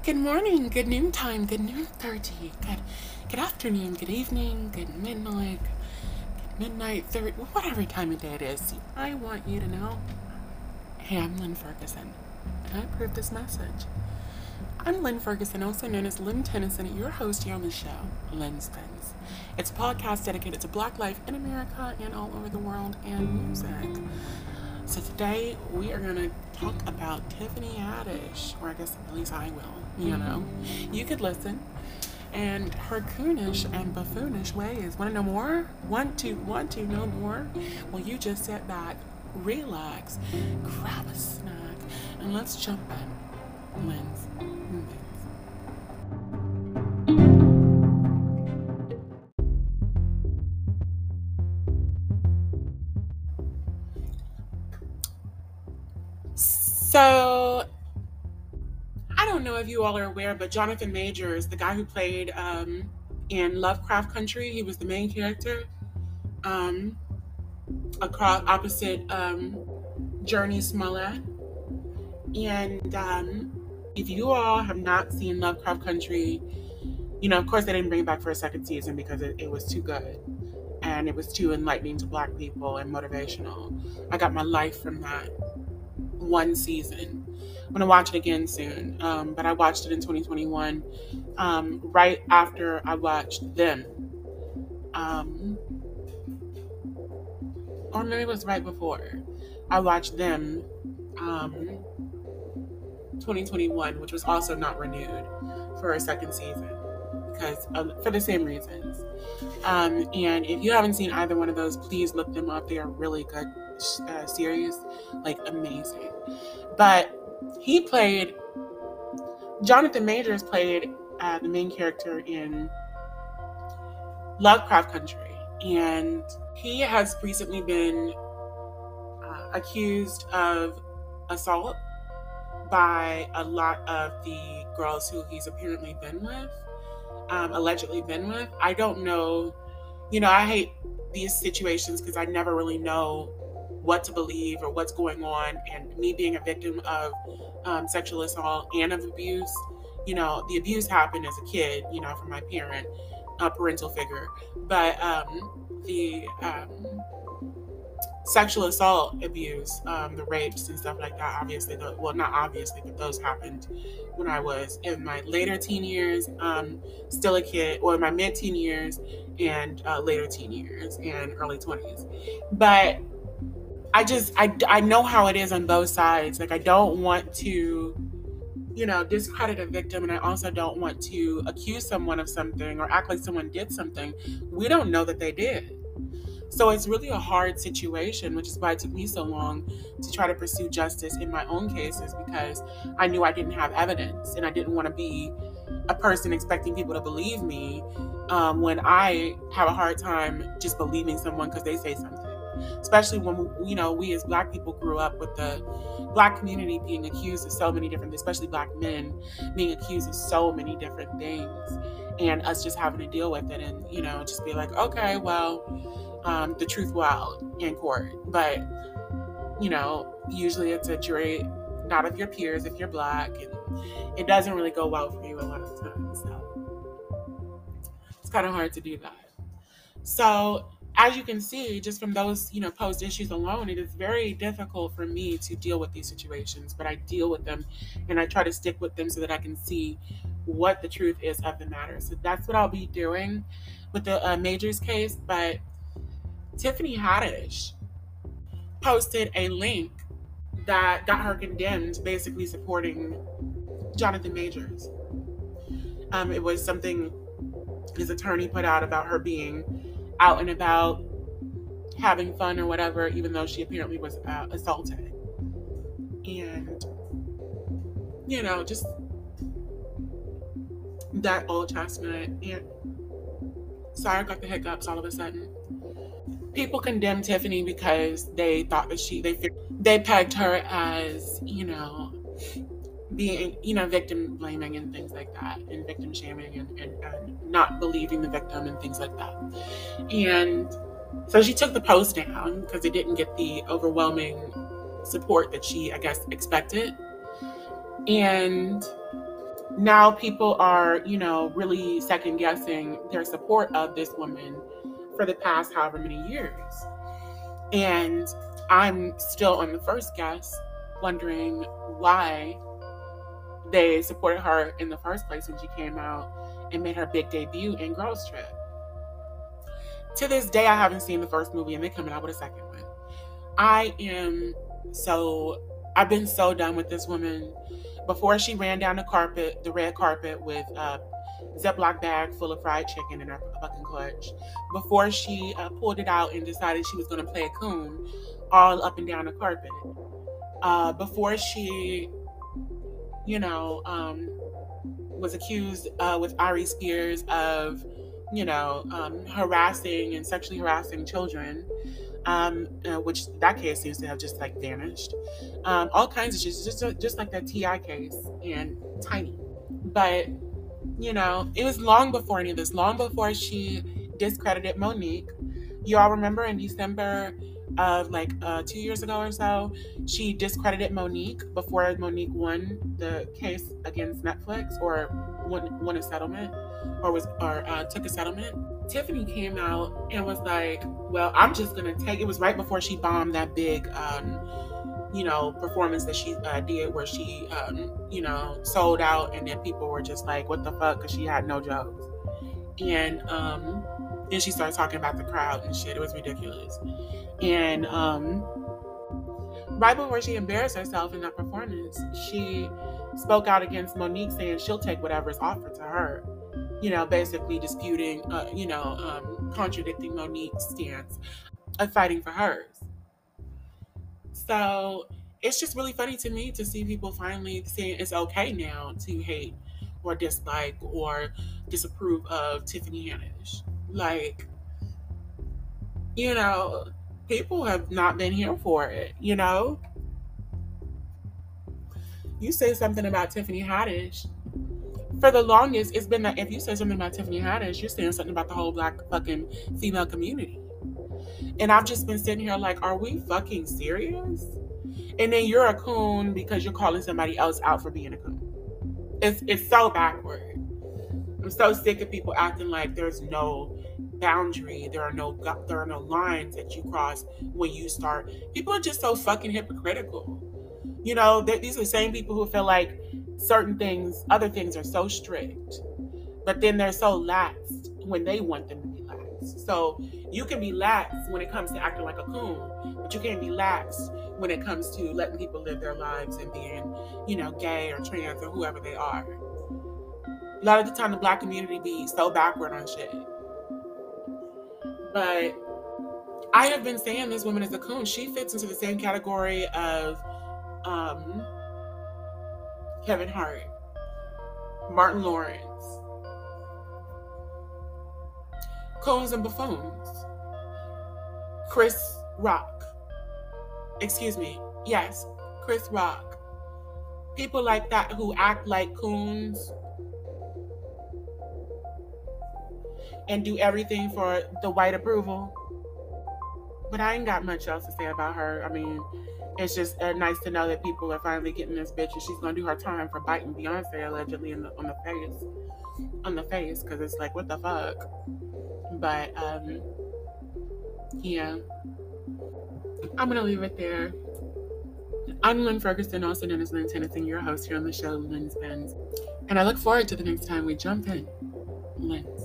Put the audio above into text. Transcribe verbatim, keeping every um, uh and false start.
Good morning, good noontime, good noon thirty, good good afternoon, good evening, good midnight, good midnight thirty, whatever time of day it is. I want you to know, hey, I'm Lynn Ferguson, and I approve this message. I'm Lynn Ferguson, also known as Lynn Tennyson, your host here on the show, Lynn Spins. It's a podcast dedicated to Black life in America and all over the world and music. So today we are going to talk about Tiffany Haddish, or I guess at least I will, you know. You could listen. And her coonish and buffoonish ways. Want to know more? Want to, want to know more? Well, you just sit back, relax, grab a snack, and let's jump in. Lynn's Movies. So, I don't know if you all are aware, but Jonathan Majors, the guy who played um, in Lovecraft Country, he was the main character. Um, across opposite um, Journey Smollett. And um, if you all have not seen Lovecraft Country, you know, of course they didn't bring it back for a second season because it, it was too good. And it was too enlightening to Black people and motivational. I got my life from that one season. I'm gonna watch it again soon, um, but I watched it in twenty twenty-one, um, right after I watched Them, um, or maybe it was right before. I watched Them, um, twenty twenty-one, which was also not renewed for a second season because of, for the same reasons. Um, and if you haven't seen either one of those, please look them up. They are really good uh, series, like amazing. But he played, Jonathan Majors played uh, the main character in Lovecraft Country. And he has recently been uh, accused of assault by a lot of the girls who he's apparently been with, um, allegedly been with. I don't know, you know, I hate these situations because I never really know what to believe or what's going on. And me being a victim of um, sexual assault and of abuse, you know, the abuse happened as a kid, you know, from my parent, a parental figure. But um, the um, sexual assault abuse, um, the rapes and stuff like that, obviously, the, well, not obviously, but those happened when I was in my later teen years, um, still a kid, or my mid-teen years and uh, later teen years and early twenties. But I just, I, I know how it is on both sides. Like, I don't want to, you know, discredit a victim, and I also don't want to accuse someone of something or act like someone did something we don't know that they did. So it's really a hard situation, which is why it took me so long to try to pursue justice in my own cases, because I knew I didn't have evidence and I didn't want to be a person expecting people to believe me um, when I have a hard time just believing someone because they say something. Especially when, you know, we as Black people grew up with the Black community being accused of so many different, especially Black men being accused of so many different things, and us just having to deal with it and, you know, just be like, okay, well, um, the truth will out in court. But, you know, usually it's a jury, not of your peers if you're Black, and it doesn't really go well for you a lot of the time. So it's kind of hard to do that. So as you can see, just from those, you know, post issues alone, it is very difficult for me to deal with these situations, but I deal with them and I try to stick with them so that I can see what the truth is of the matter. So that's what I'll be doing with the uh, Majors case. But Tiffany Haddish posted a link that got her condemned, basically supporting Jonathan Majors. Um, it was something his attorney put out about her being out and about having fun or whatever, even though she apparently was uh, assaulted. And, you know, just that old chestnut. And sorry, I got the hiccups all of a sudden. People condemned Tiffany because they thought that she, they they pegged her as, you know, being, you know, victim blaming and things like that, and victim shaming and, and, and not believing the victim and things like that. And so she took the post down because it didn't get the overwhelming support that she, I guess, expected. And now people are, you know, really second guessing their support of this woman for the past however many years. And I'm still on the first guess, wondering why they supported her in the first place when she came out and made her big debut in Girls Trip. To this day, I haven't seen the first movie, and they're coming out with a second one. I am so, I've been so done with this woman. Before she ran down the carpet, the red carpet, with a Ziploc bag full of fried chicken in her fucking clutch. Before she uh, pulled it out and decided she was going to play a coon all up and down the carpet. Uh, before she, you know, um, was accused uh, with Ari Spears of, you know, um, harassing and sexually harassing children. Um, uh, which that case seems to have just like vanished. Um, all kinds of just just just like that T I case and Tiny. But you know, it was long before any of this. Long before she discredited Monique. You all remember in December of like uh, two years ago or so, she discredited Monique before Monique won the case against Netflix or won, won a settlement or was or uh, took a settlement. Tiffany came out and was like, well, I'm just gonna take, it was right before she bombed that big um, you know, performance that she uh, did where she um, you know, sold out, and then people were just like, what the fuck, because she had no jokes. And um, then she started talking about the crowd and shit. It was ridiculous. And um, right before she embarrassed herself in that performance, she spoke out against Monique, saying she'll take whatever's offered to her. You know, basically disputing, uh, you know, um, contradicting Monique's stance of fighting for hers. So it's just really funny to me to see people finally saying it's okay now to hate or dislike or disapprove of Tiffany Haddish. Like, you know, people have not been here for it, you know? You say something about Tiffany Haddish. For the longest, it's been that if you say something about Tiffany Haddish, you're saying something about the whole black fucking female community. And I've just been sitting here like, are we fucking serious? And then you're a coon because you're calling somebody else out for being a coon. It's it's so backward. I'm so sick of people acting like there's no boundary, there are no there are no lines that you cross when you start. People are just so fucking hypocritical. You know, these are the same people who feel like certain things, other things are so strict, but then they're so lax when they want them to be lax. So you can be lax when it comes to acting like a coon, but you can't be lax when it comes to letting people live their lives and being, you know, gay or trans or whoever they are. A lot of the time the black community be so backward on shit. But I have been saying this woman is a coon. She fits into the same category of um, Kevin Hart, Martin Lawrence, coons and buffoons, Chris Rock. Excuse me. Yes, Chris Rock. People like that who act like coons and do everything for the white approval. But I ain't got much else to say about her. I mean, it's just uh, nice to know that people are finally getting this bitch, and she's gonna do her time for biting Beyonce allegedly in the, on the face, on the face, because it's like, what the fuck. But um, yeah, I'm gonna leave it there. I'm Lynn Ferguson, also known as Lynn Tennyson, your host here on the show, Lynn's Pens, and I look forward to the next time we jump in. Lynn.